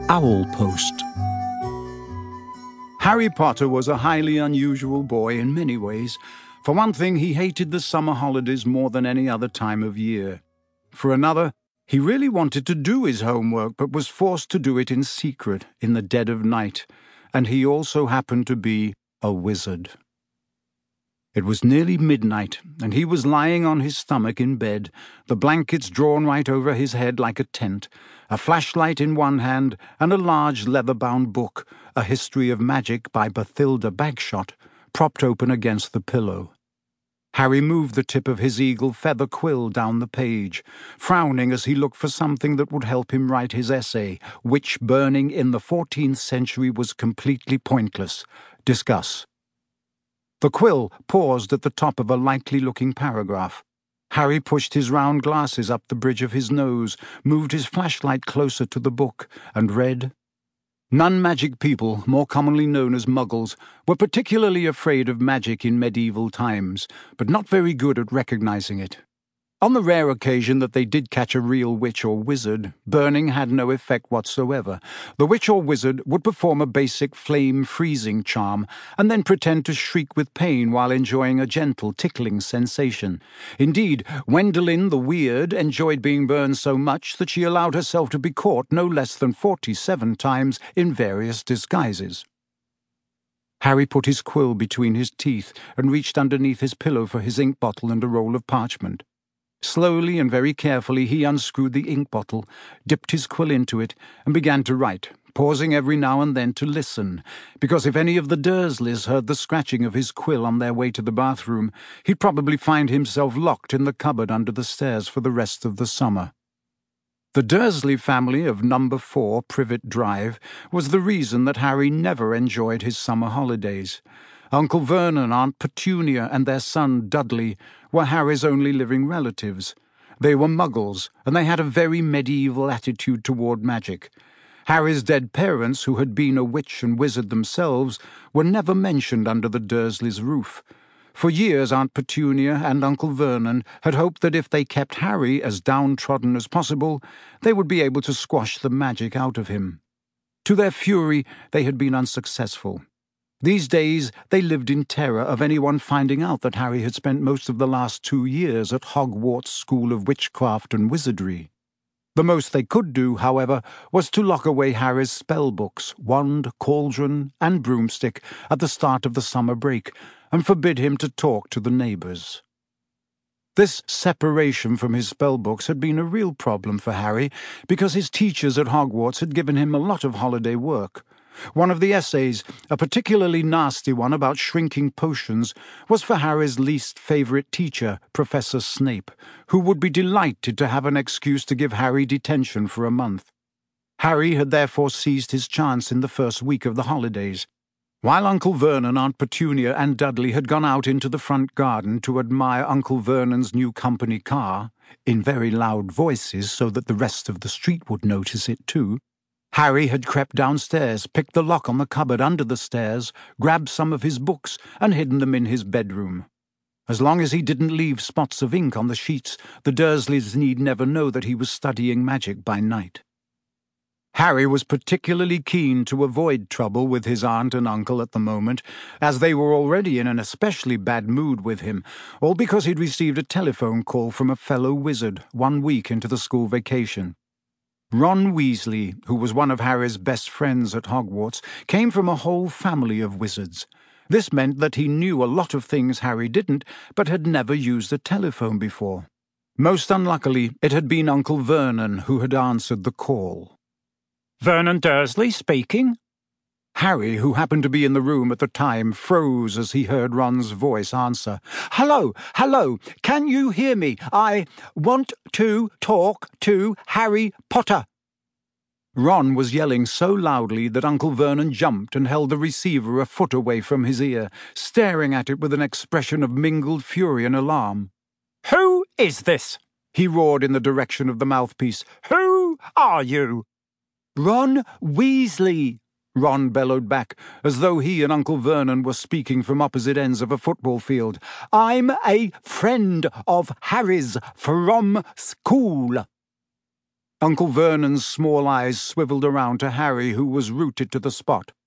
Owl Post. Harry Potter was a highly unusual boy in many ways. For one thing, he hated the summer holidays more than any other time of year. For another, he really wanted to do his homework, but was forced to do it in secret, in the dead of night. And he also happened to be a wizard. It was nearly midnight, and he was lying on his stomach in bed, the blankets drawn right over his head like a tent, a flashlight in one hand, and a large leather-bound book, A History of Magic by Bathilda Bagshot, propped open against the pillow. Harry moved the tip of his eagle feather quill down the page, frowning as he looked for something that would help him write his essay, which burning in the 14th century was completely pointless. Discuss. The quill paused at the top of a likely-looking paragraph. Harry pushed his round glasses up the bridge of his nose, moved his flashlight closer to the book, and read, "Non-magic people, more commonly known as muggles, were particularly afraid of magic in medieval times, but not very good at recognizing it. On the rare occasion that they did catch a real witch or wizard, burning had no effect whatsoever. The witch or wizard would perform a basic flame-freezing charm and then pretend to shriek with pain while enjoying a gentle tickling sensation. Indeed, Wendelin the Weird enjoyed being burned so much that she allowed herself to be caught no less than 47 times in various disguises." Harry put his quill between his teeth and reached underneath his pillow for his ink bottle and a roll of parchment. Slowly and very carefully he unscrewed the ink bottle, dipped his quill into it, and began to write, pausing every now and then to listen, because if any of the Dursleys heard the scratching of his quill on their way to the bathroom, he'd probably find himself locked in the cupboard under the stairs for the rest of the summer. The Dursley family of number 4 Privet Drive was the reason that Harry never enjoyed his summer holidays. Uncle Vernon, Aunt Petunia, and their son Dudley were Harry's only living relatives. They were muggles, and they had a very medieval attitude toward magic. Harry's dead parents, who had been a witch and wizard themselves, were never mentioned under the Dursleys' roof. For years Aunt Petunia and Uncle Vernon had hoped that if they kept Harry as downtrodden as possible, they would be able to squash the magic out of him. To their fury, they had been unsuccessful. These days they lived in terror of anyone finding out that Harry had spent most of the last 2 years at Hogwarts School of Witchcraft and Wizardry. The most they could do, however, was to lock away Harry's spellbooks, wand, cauldron, and broomstick at the start of the summer break, and forbid him to talk to the neighbours. This separation from his spellbooks had been a real problem for Harry, because his teachers at Hogwarts had given him a lot of holiday work. One of the essays, a particularly nasty one about shrinking potions, was for Harry's least favourite teacher, Professor Snape, who would be delighted to have an excuse to give Harry detention for a month. Harry had therefore seized his chance in the first week of the holidays. While Uncle Vernon, Aunt Petunia, and Dudley had gone out into the front garden to admire Uncle Vernon's new company car, in very loud voices so that the rest of the street would notice it too, Harry had crept downstairs, picked the lock on the cupboard under the stairs, grabbed some of his books, and hidden them in his bedroom. As long as he didn't leave spots of ink on the sheets, the Dursleys need never know that he was studying magic by night. Harry was particularly keen to avoid trouble with his aunt and uncle at the moment, as they were already in an especially bad mood with him, all because he'd received a telephone call from a fellow wizard 1 week into the school vacation. Ron Weasley, who was one of Harry's best friends at Hogwarts, came from a whole family of wizards. This meant that he knew a lot of things Harry didn't, but had never used a telephone before. Most unluckily, it had been Uncle Vernon who had answered the call. "Vernon Dursley speaking?" Harry, who happened to be in the room at the time, froze as he heard Ron's voice answer. "Hello, can you hear me? I want to talk to Harry Potter." Ron was yelling so loudly that Uncle Vernon jumped and held the receiver a foot away from his ear, staring at it with an expression of mingled fury and alarm. "Who is this?" he roared in the direction of the mouthpiece. "Who are you?" "Ron Weasley," Ron bellowed back, as though he and Uncle Vernon were speaking from opposite ends of a football field. "I'm a friend of Harry's from school." Uncle Vernon's small eyes swiveled around to Harry, who was rooted to the spot.